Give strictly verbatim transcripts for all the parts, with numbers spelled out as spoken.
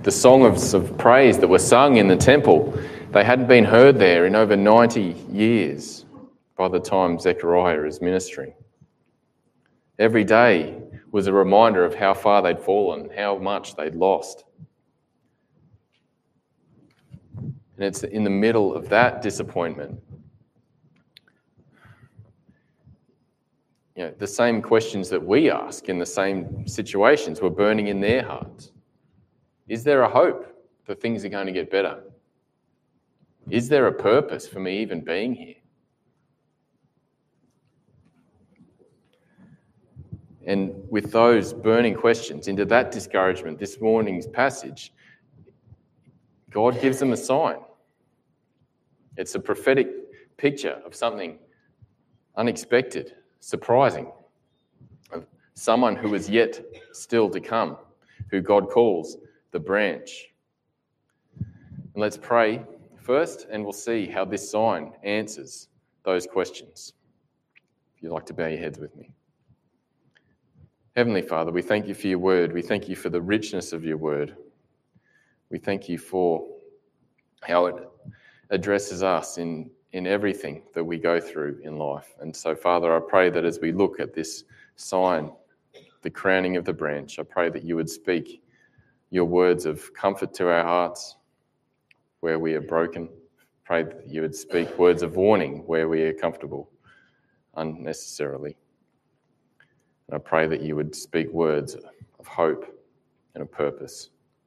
The songs of praise that were sung in the temple, they hadn't been heard there in over ninety years by the time Zechariah is ministering. Every day was a reminder of how far they'd fallen, how much they'd lost. And it's in the middle of that disappointment, you know, the same questions that we ask in the same situations were burning in their hearts. Is there a hope that things are going to get better? Is there a purpose for me even being here? And with those burning questions, into that discouragement, this morning's passage, God gives them a sign. It's a prophetic picture of something unexpected, surprising, of someone who is yet still to come, who God calls the branch. And let's pray first, and we'll see how this sign answers those questions. If you'd like to bow your heads with me. Heavenly Father, we thank you for your word. We thank you for the richness of your word. We thank you for how it addresses us in, in everything that we go through in life. And so, Father, I pray that as we look at this sign, the crowning of the branch, I pray that you would speak your words of comfort to our hearts where we are broken. Pray that you would speak words of warning where we are comfortable unnecessarily. And I pray that you would speak words of hope and of purpose,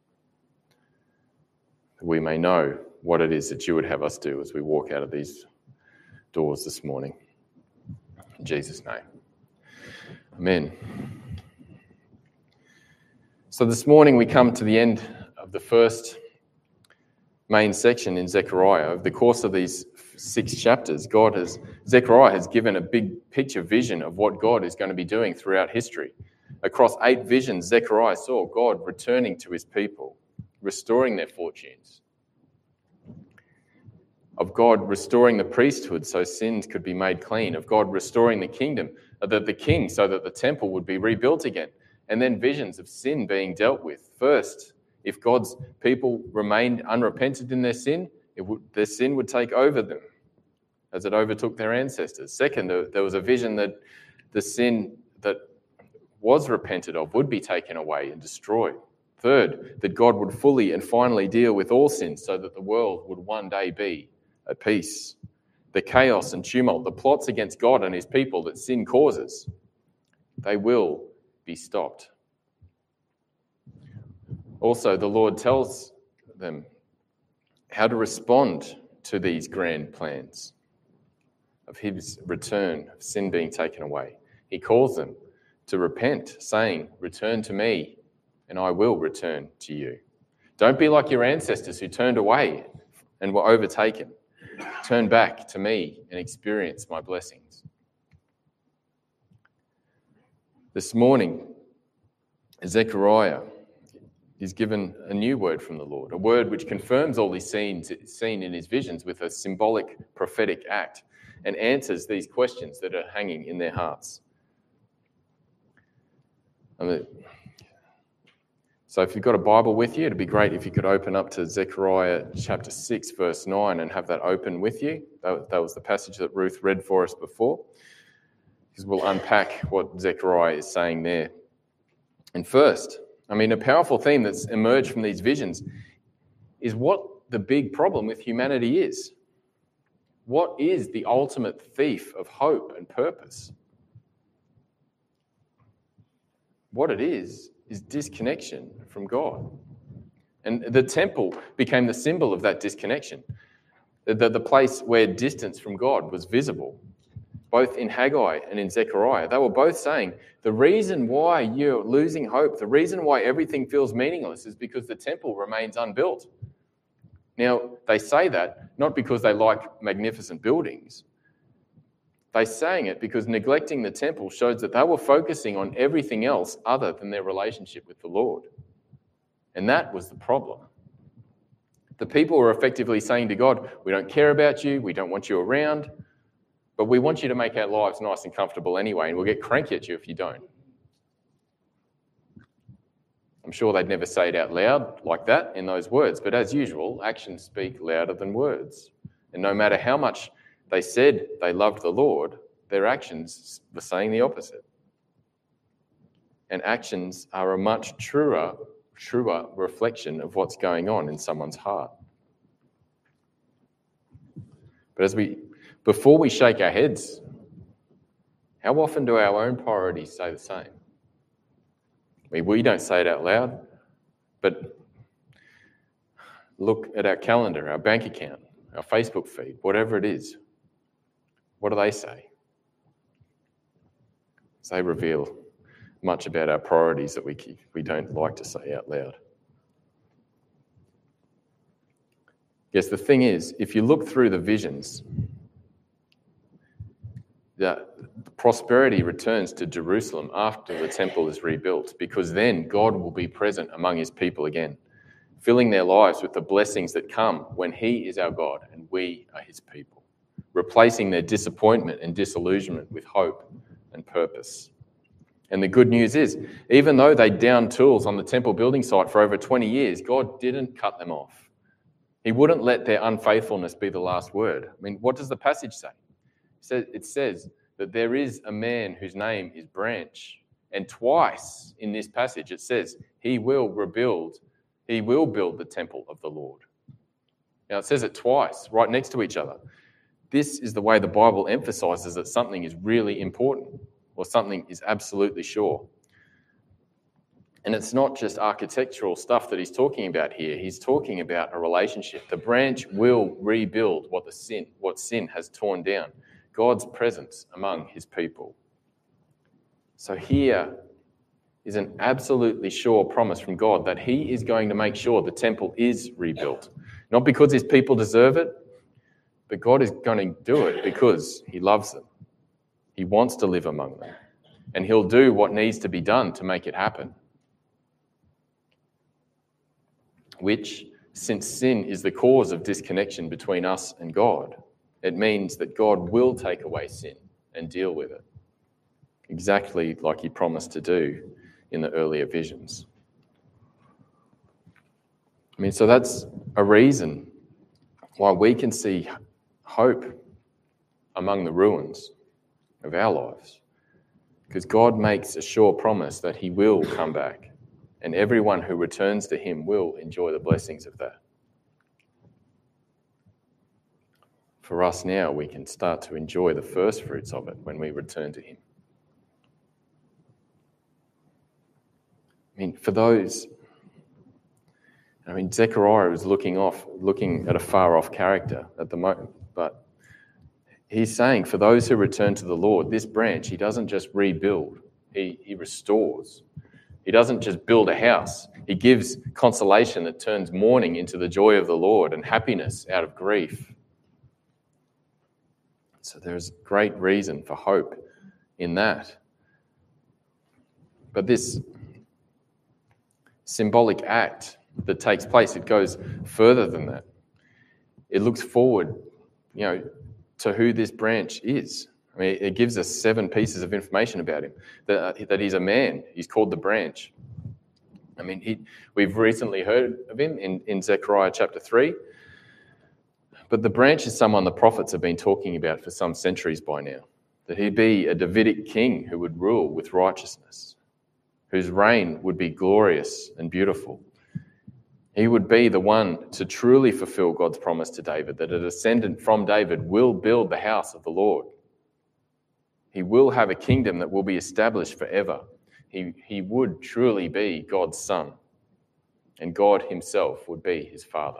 that we may know what it is that you would have us do as we walk out of these doors this morning. In Jesus' name. Amen. So this morning we come to the end of the first main section in Zechariah. Over the course of these six chapters, God has, Zechariah has given a big picture vision of what God is going to be doing throughout history. Across eight visions, Zechariah saw God returning to his people, restoring their fortunes, of God restoring the priesthood so sins could be made clean, of God restoring the kingdom, the, the king so that the temple would be rebuilt again, and then visions of sin being dealt with. First, if God's people remained unrepentant in their sin, it would, their sin would take over them as it overtook their ancestors. Second, there, there was a vision that the sin that was repented of would be taken away and destroyed. Third, that God would fully and finally deal with all sin so that the world would one day be at peace. The chaos and tumult, the plots against God and his people that sin causes, they will be stopped. Also, the Lord tells them how to respond to these grand plans of his return, of sin being taken away. He calls them to repent, saying, "Return to me, and I will return to you." Don't be like your ancestors who turned away and were overtaken. Turn back to me and experience my blessings. This morning, Zechariah is given a new word from the Lord, a word which confirms all he's seen, seen in his visions with a symbolic prophetic act and answers these questions that are hanging in their hearts. And the, so if you've got a Bible with you, it'd be great if you could open up to Zechariah chapter six, verse nine, and have that open with you. That, that was the passage that Ruth read for us before, because we'll unpack what Zechariah is saying there. And first, I mean, a powerful theme that's emerged from these visions is what the big problem with humanity is. What is the ultimate thief of hope and purpose? What it is, is disconnection from God. And the temple became the symbol of that disconnection, the, the place where distance from God was visible. Both in Haggai and in Zechariah, they were both saying, the reason why you're losing hope, the reason why everything feels meaningless is because the temple remains unbuilt. Now, they say that not because they like magnificent buildings. They're saying it because neglecting the temple shows that they were focusing on everything else other than their relationship with the Lord. And that was the problem. The people were effectively saying to God, we don't care about you, we don't want you around, but we want you to make our lives nice and comfortable anyway, and we'll get cranky at you if you don't. I'm sure they'd never say it out loud like that in those words, but as usual, actions speak louder than words. And no matter how much they said they loved the Lord, their actions were saying the opposite. And actions are a much truer, truer reflection of what's going on in someone's heart. But as we, before we shake our heads, how often do our own priorities say the same? I mean, we don't say it out loud, but look at our calendar, our bank account, our Facebook feed, whatever it is. What do they say? They reveal much about our priorities that we keep, we don't like to say out loud. Yes, the thing is, if you look through the visions, the prosperity returns to Jerusalem after the temple is rebuilt, because then God will be present among his people again, filling their lives with the blessings that come when he is our God and we are his people, replacing their disappointment and disillusionment with hope and purpose. And the good news is, even though they downed tools on the temple building site for over twenty years, God didn't cut them off. He wouldn't let their unfaithfulness be the last word. I mean, what does the passage say? It says that there is a man whose name is Branch. And twice in this passage it says he will rebuild, he will build the temple of the Lord. Now it says it twice, right next to each other. This is the way the Bible emphasizes that something is really important or something is absolutely sure. And it's not just architectural stuff that he's talking about here. He's talking about a relationship. The branch will rebuild what the sin, what sin has torn down. God's presence among his people. So here is an absolutely sure promise from God that he is going to make sure the temple is rebuilt. Not because his people deserve it, but God is going to do it because he loves them. He wants to live among them. And he'll do what needs to be done to make it happen. Which, since sin is the cause of disconnection between us and God, it means that God will take away sin and deal with it, exactly like he promised to do in the earlier visions. I mean, so that's a reason why we can see hope among the ruins of our lives, because God makes a sure promise that he will come back. And everyone who returns to him will enjoy the blessings of that. For us now, we can start to enjoy the first fruits of it when we return to him. I mean, for those, I mean, Zechariah is looking off, looking at a far-off character at the moment, but he's saying for those who return to the Lord, this branch, he doesn't just rebuild, he, he restores. He doesn't just build a house. He gives consolation that turns mourning into the joy of the Lord and happiness out of grief. So there's great reason for hope in that. But this symbolic act that takes place, it goes further than that. It looks forward, you know, to who this branch is. I mean, it gives us seven pieces of information about him, that, that he's a man. He's called the branch. I mean, he, we've recently heard of him in, in Zechariah chapter three. But the branch is someone the prophets have been talking about for some centuries by now, that he'd be a Davidic king who would rule with righteousness, whose reign would be glorious and beautiful. He would be the one to truly fulfill God's promise to David, that a descendant from David will build the house of the Lord. He will have a kingdom that will be established forever. He, he would truly be God's son, and God himself would be his father.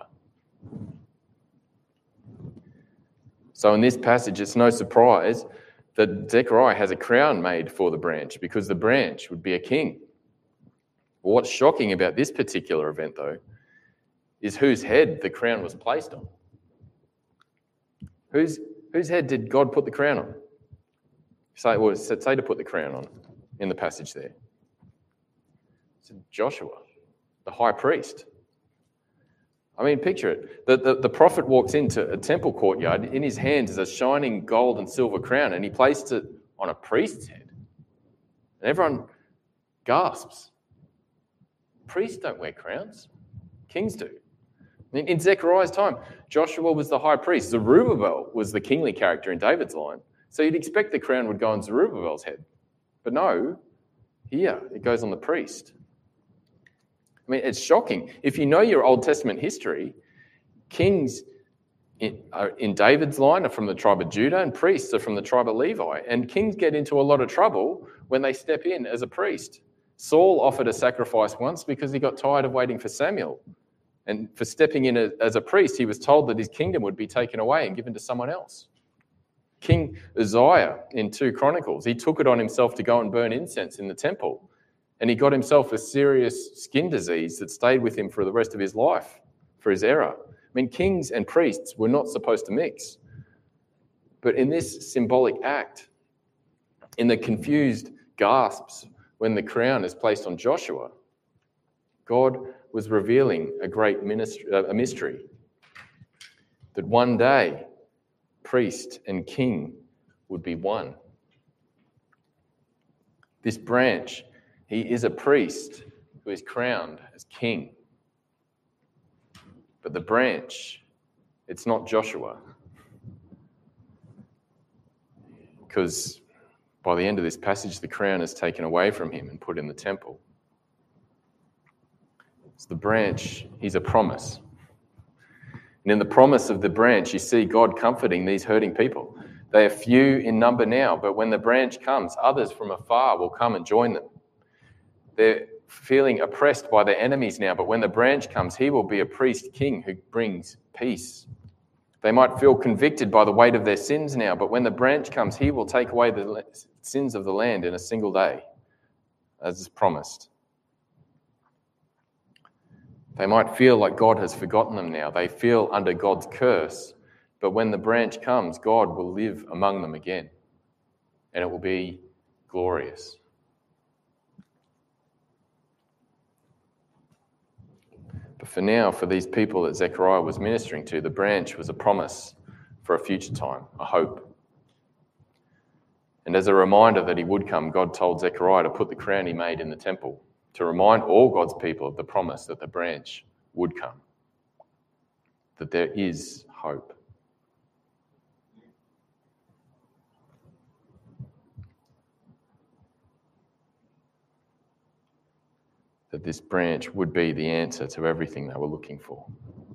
So in this passage, it's no surprise that Zechariah has a crown made for the branch, because the branch would be a king. What's shocking about this particular event, though, is whose head the crown was placed on. Whose, whose head did God put the crown on? Say, well, say to put the crown on in the passage there. It's Joshua, the high priest. I mean, picture it. The, the, the prophet walks into a temple courtyard. In his hands is a shining gold and silver crown, and he placed it on a priest's head. And everyone gasps. priests don't wear crowns. Kings do. In, in Zechariah's time, Joshua was the high priest. Zerubbabel was the kingly character in David's line. So you'd expect the crown would go on Zerubbabel's head. But no, here it goes on the priest. I mean, it's shocking. If you know your Old Testament history, kings in, uh, in David's line are from the tribe of Judah and priests are from the tribe of Levi. And kings get into a lot of trouble when they step in as a priest. Saul offered a sacrifice once because he got tired of waiting for Samuel. And for stepping in as a priest, he was told that his kingdom would be taken away and given to someone else. King Uzziah in two Chronicles, he took it on himself to go and burn incense in the temple. And he got himself a serious skin disease that stayed with him for the rest of his life, for his error. I mean, kings and priests were not supposed to mix. But in this symbolic act, in the confused gasps when the crown is placed on Joshua, God was revealing a great ministry, a mystery, that one day priest and king would be one. This branch, he is a priest who is crowned as king. But the branch, it's not Joshua. Because by the end of this passage, the crown is taken away from him and put in the temple. So the branch, he's a promise. And in the promise of the branch, you see God comforting these hurting people. They are few in number now, but when the branch comes, others from afar will come and join them. They're feeling oppressed by their enemies now, but when the branch comes, he will be a priest king who brings peace. They might feel convicted by the weight of their sins now, but when the branch comes, he will take away the sins of the land in a single day, as is promised. They might feel like God has forgotten them now. They feel under God's curse, but when the branch comes, God will live among them again, and it will be glorious. But for now, for these people that Zechariah was ministering to, the branch was a promise for a future time, a hope. And as a reminder that he would come, God told Zechariah to put the crown he made in the temple, to remind all God's people of the promise that the branch would come, that there is hope. That this branch would be the answer to everything they were looking for.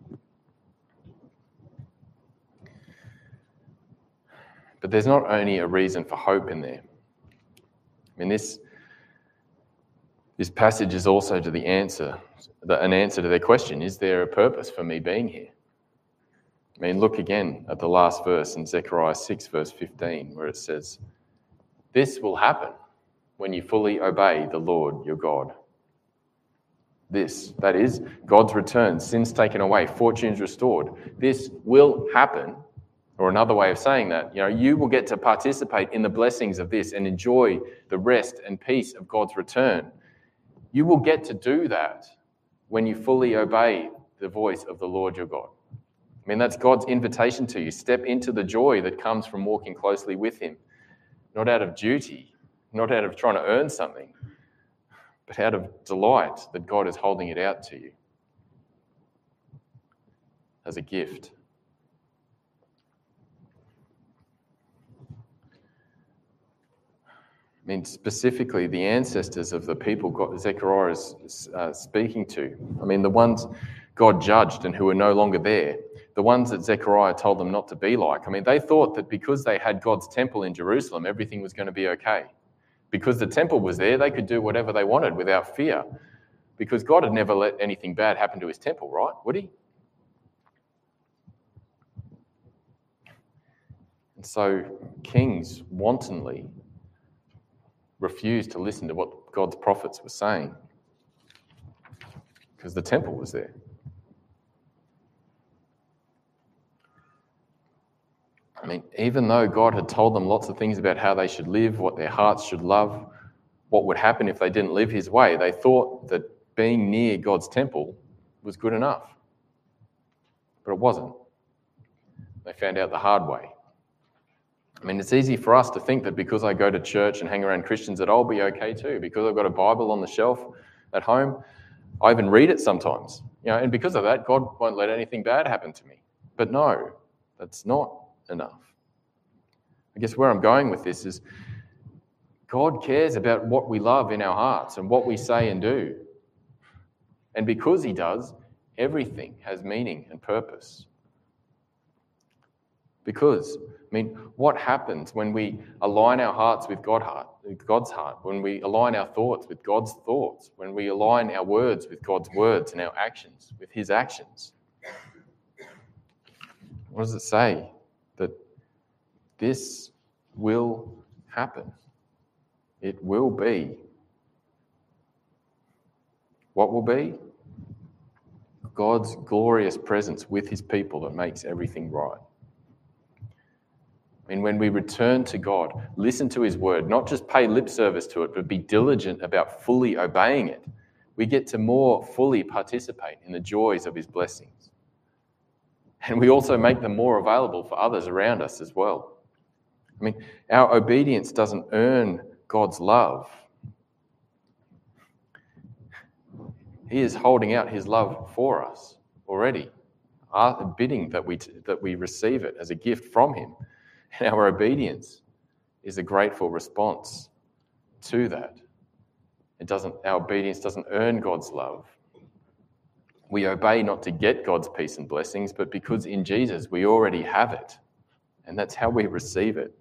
But there's not only a reason for hope in there. I mean, this, this passage is also to the answer, an answer to their question, is there a purpose for me being here? I mean, look again at the last verse in Zechariah six, verse fifteen, where it says, "This will happen when you fully obey the Lord your God." This, that is, God's return, sins taken away, fortunes restored. This will happen, or another way of saying that, you know, you will get to participate in the blessings of this and enjoy the rest and peace of God's return. You will get to do that when you fully obey the voice of the Lord your God. I mean, that's God's invitation to you. Step into the joy that comes from walking closely with him, not out of duty, not out of trying to earn something, but out of delight that God is holding it out to you as a gift. I mean, specifically, the ancestors of the people God, Zechariah is uh, speaking to. I mean, the ones God judged and who are no longer there, the ones that Zechariah told them not to be like. I mean, they thought that because they had God's temple in Jerusalem, everything was going to be okay. Because the temple was there, they could do whatever they wanted without fear. Because God had never let anything bad happen to his temple, right? Would he? And so kings wantonly refused to listen to what God's prophets were saying because the temple was there. I mean, even though God had told them lots of things about how they should live, what their hearts should love, what would happen if they didn't live his way, they thought that being near God's temple was good enough. But it wasn't. They found out the hard way. I mean, it's easy for us to think that because I go to church and hang around Christians that I'll be okay too. Because I've got a Bible on the shelf at home, I even read it sometimes, you know, and because of that, God won't let anything bad happen to me. But no, that's not enough. I guess where I'm going with this is God cares about what we love in our hearts and what we say and do. And because he does, everything has meaning and purpose. Because, I mean, what happens when we align our hearts with God heart, with God's heart, when we align our thoughts with God's thoughts, when we align our words with God's words and our actions with his actions? What does it say? That this will happen. It will be. What will be? God's glorious presence with his people that makes everything right. I mean, when we return to God, listen to his word, not just pay lip service to it, but be diligent about fully obeying it, we get to more fully participate in the joys of his blessings. And we also make them more available for others around us as well. I mean, our obedience doesn't earn God's love. He is holding out his love for us already, bidding that we, that we receive it as a gift from him. And our obedience is a grateful response to that. It doesn't, our obedience doesn't earn God's love. We obey not to get God's peace and blessings, but because in Jesus we already have it. And that's how we receive it.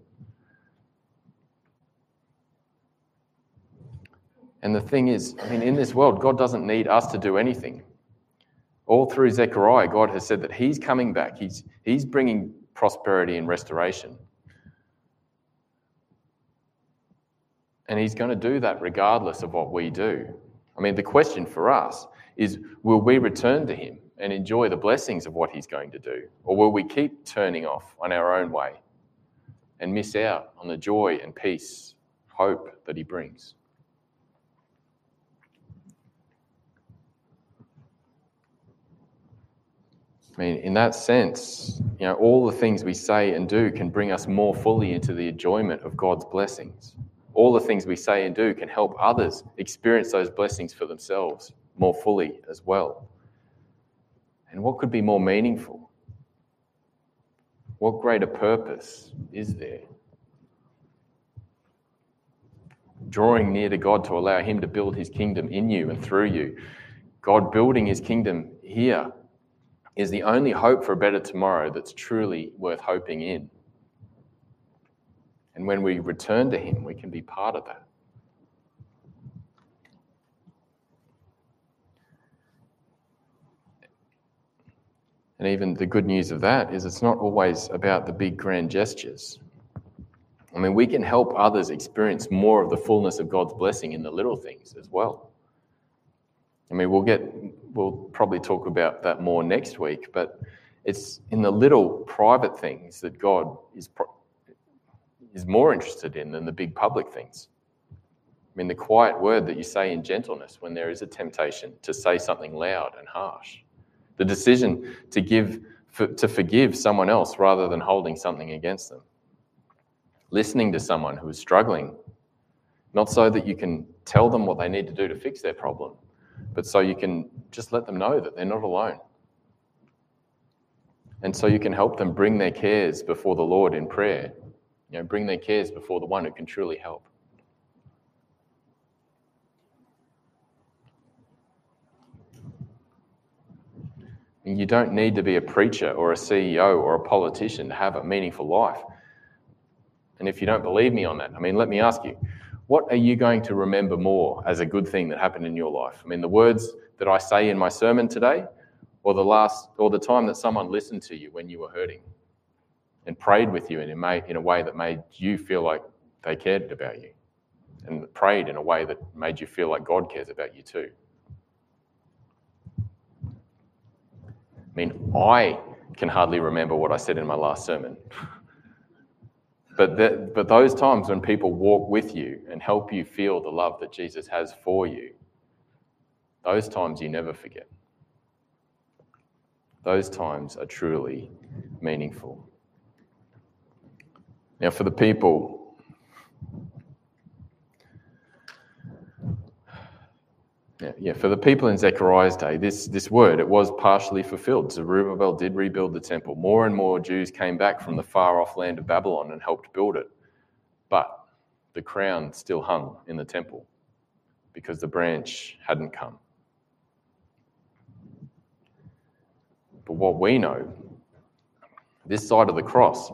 And the thing is, I mean, in this world, God doesn't need us to do anything. All through Zechariah, God has said that he's coming back. He's, he's bringing prosperity and restoration. And he's going to do that regardless of what we do. I mean, the question for us is, will we return to him and enjoy the blessings of what he's going to do? Or will we keep turning off on our own way and miss out on the joy and peace, hope that he brings? I mean, in that sense, you know, all the things we say and do can bring us more fully into the enjoyment of God's blessings. All the things we say and do can help others experience those blessings for themselves more fully as well. And what could be more meaningful? What greater purpose is there? Drawing near to God to allow him to build his kingdom in you and through you. God building his kingdom here is the only hope for a better tomorrow that's truly worth hoping in. And when we return to him, we can be part of that. And even the good news of that is it's not always about the big grand gestures. I mean, we can help others experience more of the fullness of God's blessing in the little things as well. I mean, we'll get, we'll probably talk about that more next week, but it's in the little private things that God is pro- is more interested in than the big public things. I mean, the quiet word that you say in gentleness when there is a temptation to say something loud and harsh. The decision to give, for, to forgive someone else rather than holding something against them. Listening to someone who is struggling, not so that you can tell them what they need to do to fix their problem, but so you can just let them know that they're not alone. And so you can help them bring their cares before the Lord in prayer. You know, bring their cares before the one who can truly help. And you don't need to be a preacher or a C E O or a politician to have a meaningful life. And if you don't believe me on that, I mean, let me ask you, what are you going to remember more as a good thing that happened in your life? I mean, the words that I say in my sermon today, or the last, or the time that someone listened to you when you were hurting and prayed with you in a, made, in a way that made you feel like they cared about you, and prayed in a way that made you feel like God cares about you too. I mean, I can hardly remember what I said in my last sermon. But, the, but those times when people walk with you and help you feel the love that Jesus has for you, those times you never forget. Those times are truly meaningful. Now, for the people, Yeah, yeah, for the people in Zechariah's day, this, this word, it was partially fulfilled. Zerubbabel did rebuild the temple. More and more Jews came back from the far-off land of Babylon and helped build it. But the crown still hung in the temple because the branch hadn't come. But what we know, this side of the cross,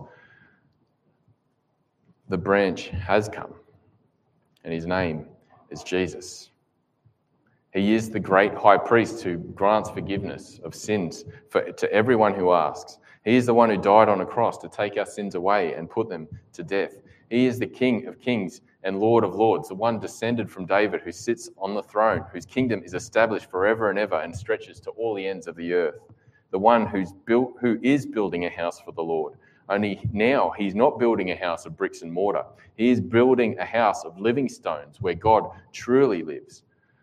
the branch has come, and his name is Jesus. He is the great high priest who grants forgiveness of sins for, to everyone who asks. He is the one who died on a cross to take our sins away and put them to death. He is the King of kings and Lord of lords, the one descended from David who sits on the throne, whose kingdom is established forever and ever and stretches to all the ends of the earth. The one who's built, who is building a house for the Lord. Only now he's not building a house of bricks and mortar. He is building a house of living stones where God truly lives.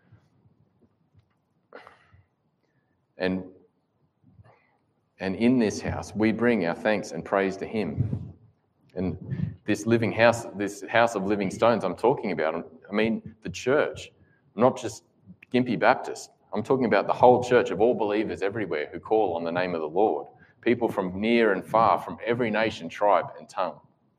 And, and in this house, we bring our thanks and praise to him. And this living house, this house of living stones I'm talking about, I mean the church, not just Gympie Baptist. I'm talking about the whole church of all believers everywhere who call on the name of the Lord. People from near and far, from every nation, tribe and tongue.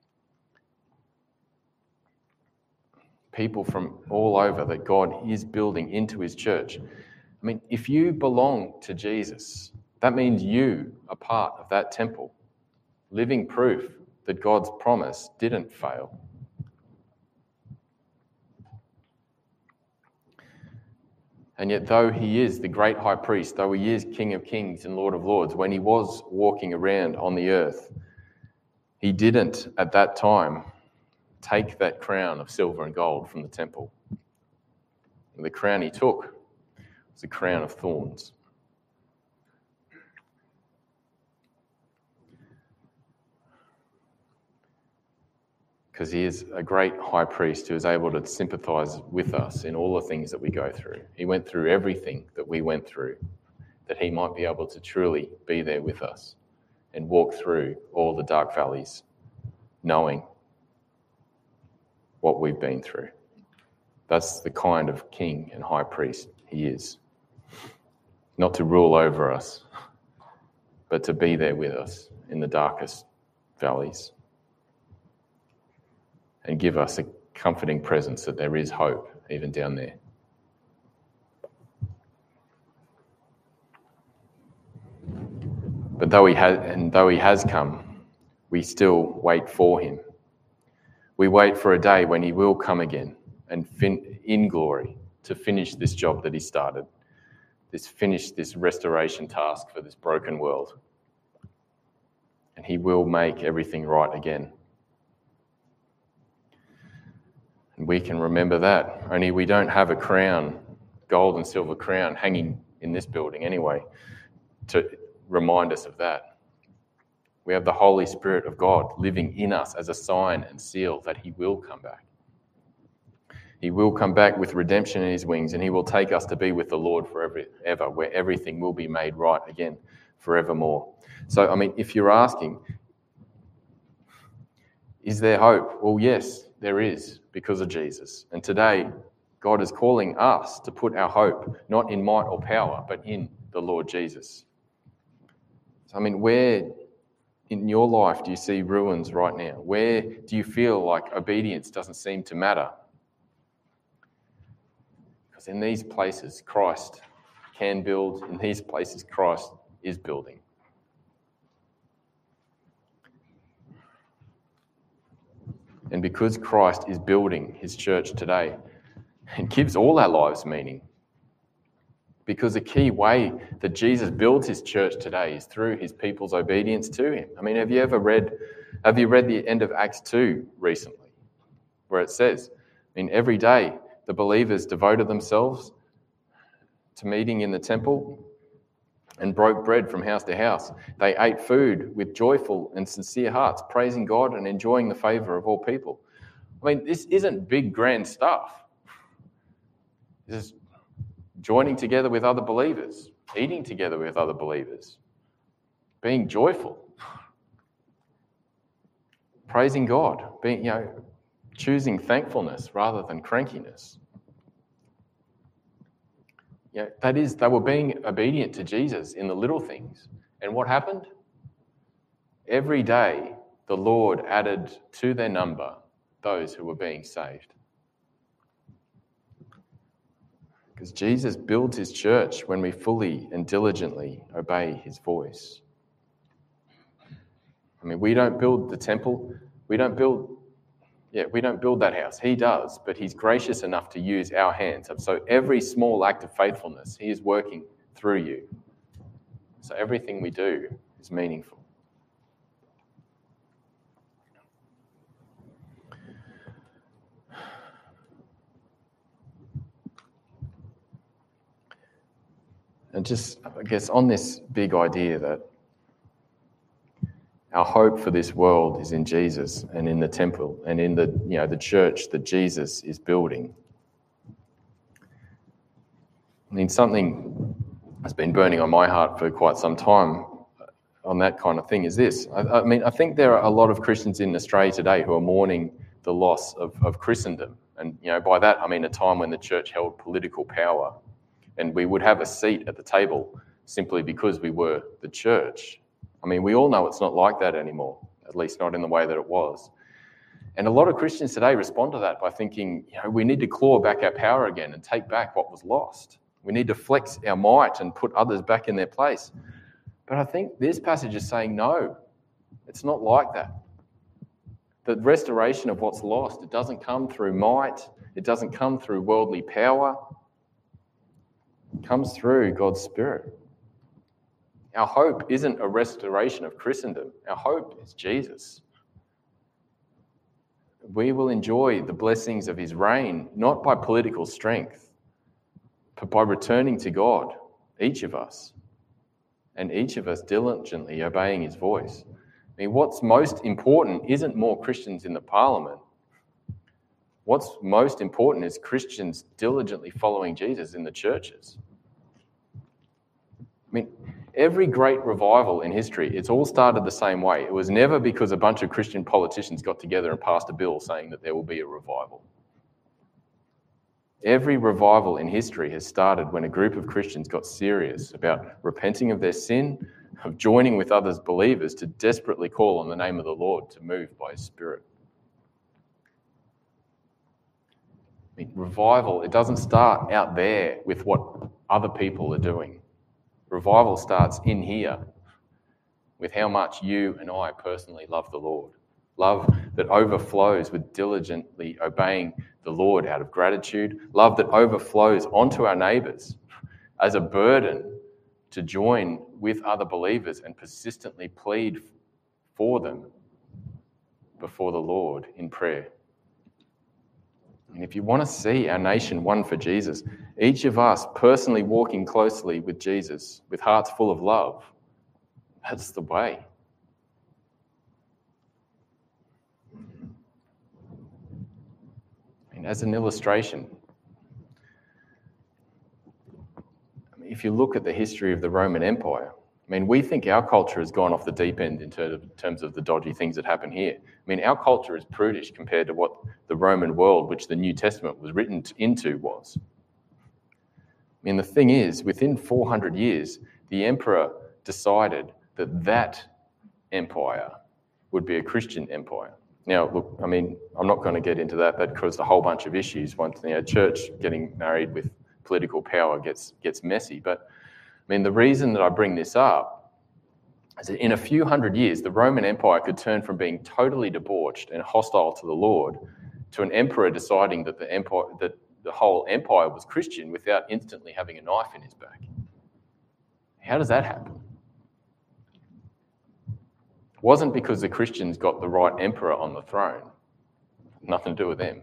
People from all over that God is building into his church. I mean, if you belong to Jesus, that means you are part of that temple, living proof that God's promise didn't fail. And yet, though he is the great high priest, though he is King of kings and Lord of lords, when he was walking around on the earth, he didn't, at that time, take that crown of silver and gold from the temple. And the crown he took was a crown of thorns. Because he is a great high priest who is able to sympathize with us in all the things that we go through. He went through everything that we went through, that he might be able to truly be there with us and walk through all the dark valleys, knowing what we've been through. That's the kind of king and high priest he is. Not to rule over us, but to be there with us in the darkest valleys and give us a comforting presence that there is hope even down there. But though he has, and though he has come, we still wait for him. We wait for a day when he will come again and fin- in glory to finish this job that he started, this finish this restoration task for this broken world. And he will make everything right again. And we can remember that, only we don't have a crown, gold and silver crown, hanging in this building anyway, to remind us of that. We have the Holy Spirit of God living in us as a sign and seal that he will come back. He will come back with redemption in his wings, and he will take us to be with the Lord forever, ever, where everything will be made right again forevermore. So, I mean, if you're asking, is there hope? Well, yes, there is, because of Jesus. And today, God is calling us to put our hope not in might or power, but in the Lord Jesus. So, I mean, where in your life do you see ruins right now? Where do you feel like obedience doesn't seem to matter? Because in these places, Christ can build. In these places, Christ is building. And because Christ is building his church today, it gives all our lives meaning. Because the key way that Jesus builds his church today is through his people's obedience to him. I mean, have you ever read, have you read the end of Acts two recently? Where it says, I mean, every day the believers devoted themselves to meeting in the temple and broke bread from house to house. They ate food with joyful and sincere hearts, praising God and enjoying the favour of all people. I mean, this isn't big, grand stuff. This is joining together with other believers, eating together with other believers, being joyful, praising God, being, you know, choosing thankfulness rather than crankiness. You know, that is, they were being obedient to Jesus in the little things. And what happened? Every day, the Lord added to their number those who were being saved. Because Jesus builds his church when we fully and diligently obey his voice. I mean, we don't build the temple. We don't build, yeah, we don't build that house. He does, but he's gracious enough to use our hands. So every small act of faithfulness, he is working through you. So everything we do is meaningful. And just, I guess, on this big idea that our hope for this world is in Jesus and in the temple and in the, you know, the church that Jesus is building. I mean, something that's been burning on my heart for quite some time on that kind of thing is this. I, I mean, I think there are a lot of Christians in Australia today who are mourning the loss of, of Christendom. And, you know, by that I mean a time when the church held political power and we would have a seat at the table simply because we were the church. I mean, we all know it's not like that anymore, at least not in the way that it was. And a lot of Christians today respond to that by thinking, you know, we need to claw back our power again and take back what was lost. We need to flex our might and put others back in their place. But I think this passage is saying, no, it's not like that. The restoration of what's lost, it doesn't come through might, it doesn't come through worldly power. It comes through God's Spirit. Our hope isn't a restoration of Christendom. Our hope is Jesus. We will enjoy the blessings of his reign, not by political strength, but by returning to God, each of us, and each of us diligently obeying his voice. I mean, what's most important isn't more Christians in the parliament. What's most important is Christians diligently following Jesus in the churches. I mean, every great revival in history, it's all started the same way. It was never because a bunch of Christian politicians got together and passed a bill saying that there will be a revival. Every revival in history has started when a group of Christians got serious about repenting of their sin, of joining with others believers to desperately call on the name of the Lord to move by his Spirit. I mean, revival, it doesn't start out there with what other people are doing. Revival starts in here with how much you and I personally love the Lord. Love that overflows with diligently obeying the Lord out of gratitude. Love that overflows onto our neighbours as a burden to join with other believers and persistently plead for them before the Lord in prayer. And if you want to see our nation won for Jesus, each of us personally walking closely with Jesus, with hearts full of love, that's the way. And as an illustration, I mean, if you look at the history of the Roman Empire, I mean, we think our culture has gone off the deep end in terms of the dodgy things that happen here. I mean, our culture is prudish compared to what the Roman world, which the New Testament was written into, was. I mean, the thing is, within four hundred years, the emperor decided that that empire would be a Christian empire. Now, look, I mean, I'm not going to get into that. That caused a whole bunch of issues once, you know, church getting married with political power gets gets messy. But I mean, the reason that I bring this up is that in a few hundred years, the Roman Empire could turn from being totally debauched and hostile to the Lord to an emperor deciding that the empire, that the whole empire was Christian without instantly having a knife in his back. How does that happen? It wasn't because the Christians got the right emperor on the throne. Nothing to do with them.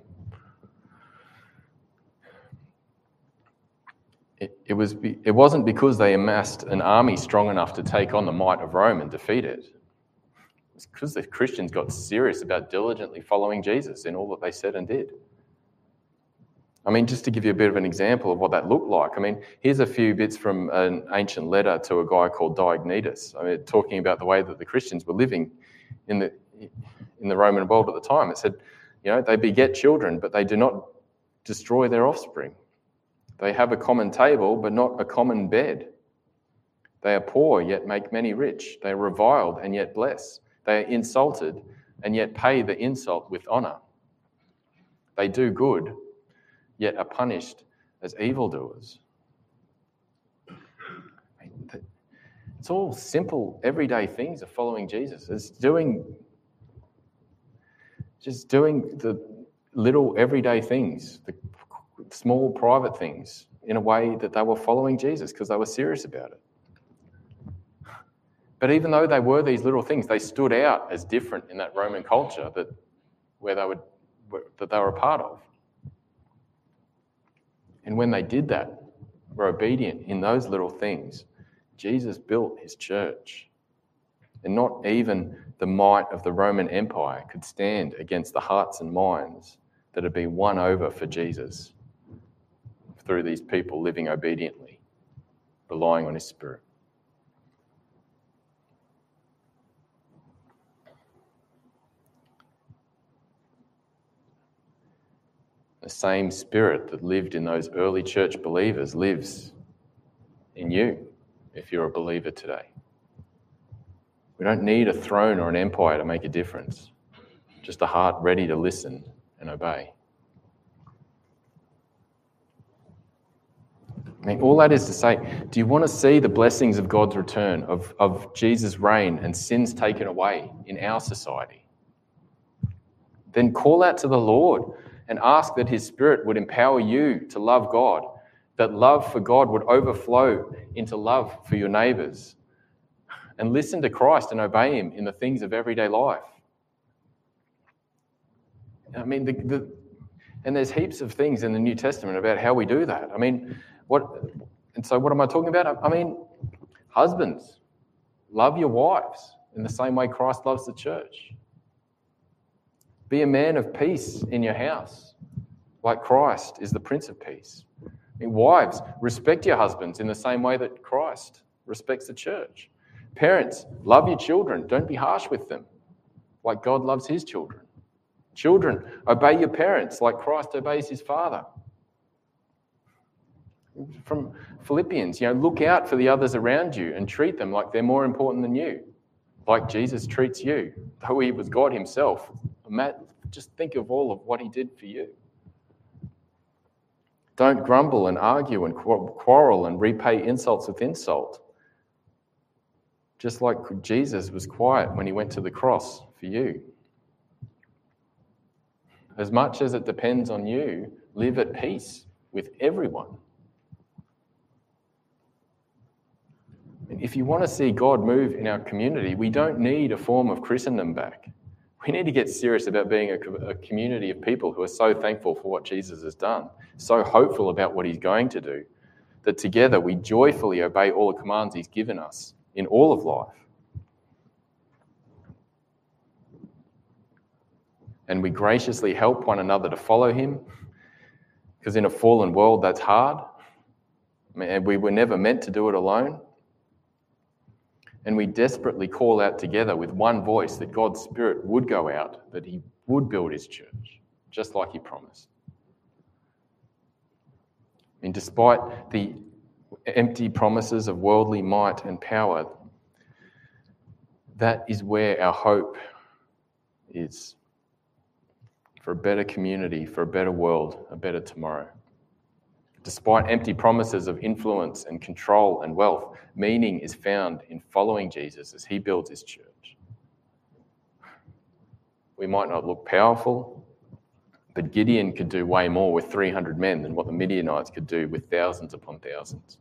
It, it, was, it wasn't because they amassed an army strong enough to take on the might of Rome and defeat it. It was because the Christians got serious about diligently following Jesus in all that they said and did. I mean, just to give you a bit of an example of what that looked like, I mean, here's a few bits from an ancient letter to a guy called Diognetus, I mean, talking about the way that the Christians were living in the, in the Roman world at the time. It said, you know, they beget children, but they do not destroy their offspring. They have a common table, but not a common bed. They are poor, yet make many rich. They are reviled, and yet bless. They are insulted, and yet pay the insult with honour. They do good, yet are punished as evildoers. It's all simple, everyday things of following Jesus. It's doing, just doing the little everyday things, the small private things, in a way that they were following Jesus because they were serious about it. But even though they were these little things, they stood out as different in that Roman culture that where they would that they were a part of. And when they did that, were obedient in those little things, Jesus built his church. And not even the might of the Roman Empire could stand against the hearts and minds that had been won over for Jesus through these people living obediently, relying on his Spirit. The same Spirit that lived in those early church believers lives in you if you're a believer today. We don't need a throne or an empire to make a difference, just a heart ready to listen and obey. I mean, all that is to say, do you want to see the blessings of God's return, of, of Jesus' reign and sins taken away in our society? Then call out to the Lord and ask that his Spirit would empower you to love God, that love for God would overflow into love for your neighbours, and listen to Christ and obey him in the things of everyday life. I mean, the, the, and there's heaps of things in the New Testament about how we do that. I mean, what? And so what am I talking about? I mean, husbands, love your wives in the same way Christ loves the church. Be a man of peace in your house, like Christ is the Prince of Peace. I mean, wives, respect your husbands in the same way that Christ respects the church. Parents, love your children. Don't be harsh with them, like God loves his children. Children, obey your parents, like Christ obeys his Father. From Philippians, you know, look out for the others around you and treat them like they're more important than you, like Jesus treats you, though he was God himself. Matt, just think of all of what he did for you. Don't grumble and argue and quarrel and repay insults with insult. Just like Jesus was quiet when he went to the cross for you. As much as it depends on you, live at peace with everyone. If you want to see God move in our community, we don't need a form of Christendom back. We need to get serious about being a, a community of people who are so thankful for what Jesus has done, so hopeful about what he's going to do, that together we joyfully obey all the commands he's given us in all of life. And we graciously help one another to follow him, because in a fallen world that's hard. I mean, we were never meant to do it alone. And we desperately call out together with one voice that God's Spirit would go out, that he would build his church, just like he promised. I mean, despite the empty promises of worldly might and power, that is where our hope is. For a better community, for a better world, a better tomorrow. Despite empty promises of influence and control and wealth, meaning is found in following Jesus as he builds his church. We might not look powerful, but Gideon could do way more with three hundred men than what the Midianites could do with thousands upon thousands.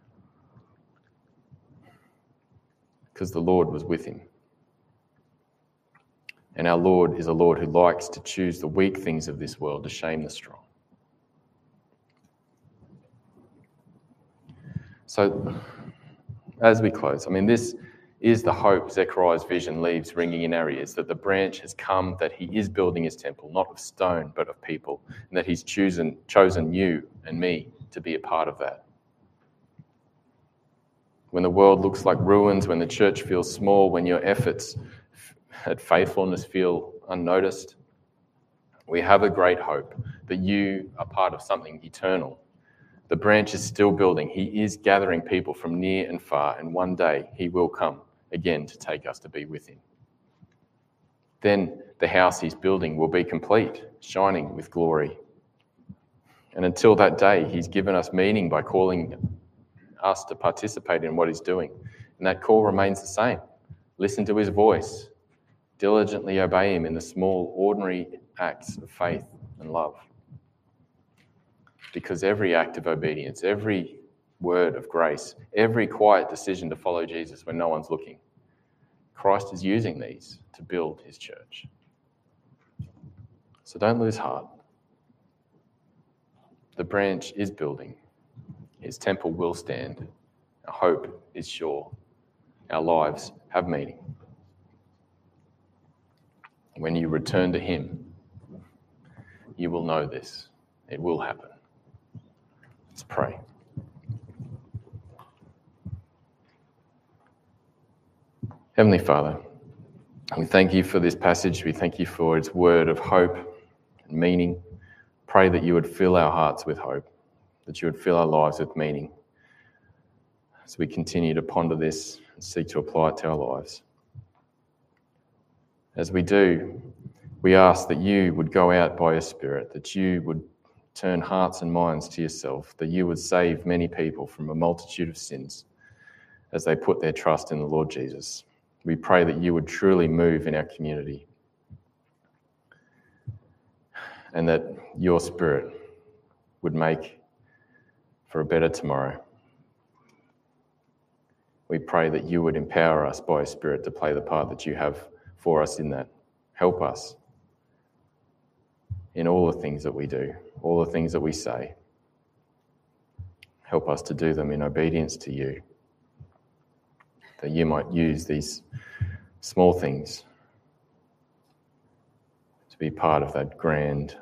Because the Lord was with him. And our Lord is a Lord who likes to choose the weak things of this world to shame the strong. So, as we close, I mean, this is the hope Zechariah's vision leaves ringing in our ears, that the branch has come, that he is building his temple, not of stone, but of people, and that he's chosen, chosen you and me to be a part of that. When the world looks like ruins, when the church feels small, when your efforts at faithfulness feel unnoticed, we have a great hope that you are part of something eternal, The branch is still building. He is gathering people from near and far, and one day he will come again to take us to be with him. Then the house he's building will be complete, shining with glory. And until that day, he's given us meaning by calling us to participate in what he's doing. And that call remains the same. Listen to his voice. Diligently obey him in the small, ordinary acts of faith and love. Because every act of obedience, every word of grace, every quiet decision to follow Jesus when no one's looking, Christ is using these to build his church. So don't lose heart. The branch is building. His temple will stand. Our hope is sure. Our lives have meaning. When you return to him, you will know this. It will happen. Let's pray. Heavenly Father, we thank you for this passage. We thank you for its word of hope and meaning. Pray that you would fill our hearts with hope, that you would fill our lives with meaning as we continue to ponder this and seek to apply it to our lives. As we do, we ask that you would go out by your Spirit, that you would turn hearts and minds to yourself, that you would save many people from a multitude of sins as they put their trust in the Lord Jesus. We pray that you would truly move in our community and that your Spirit would make for a better tomorrow. We pray that you would empower us by your Spirit to play the part that you have for us in that. Help us in all the things that we do, all the things that we say. Help us to do them in obedience to you, that you might use these small things to be part of that grand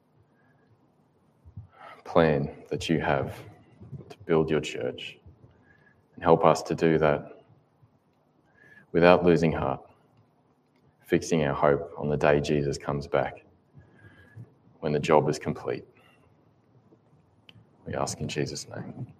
plan that you have to build your church. And help us to do that without losing heart, fixing our hope on the day Jesus comes back, when the job is complete. We ask in Jesus' name.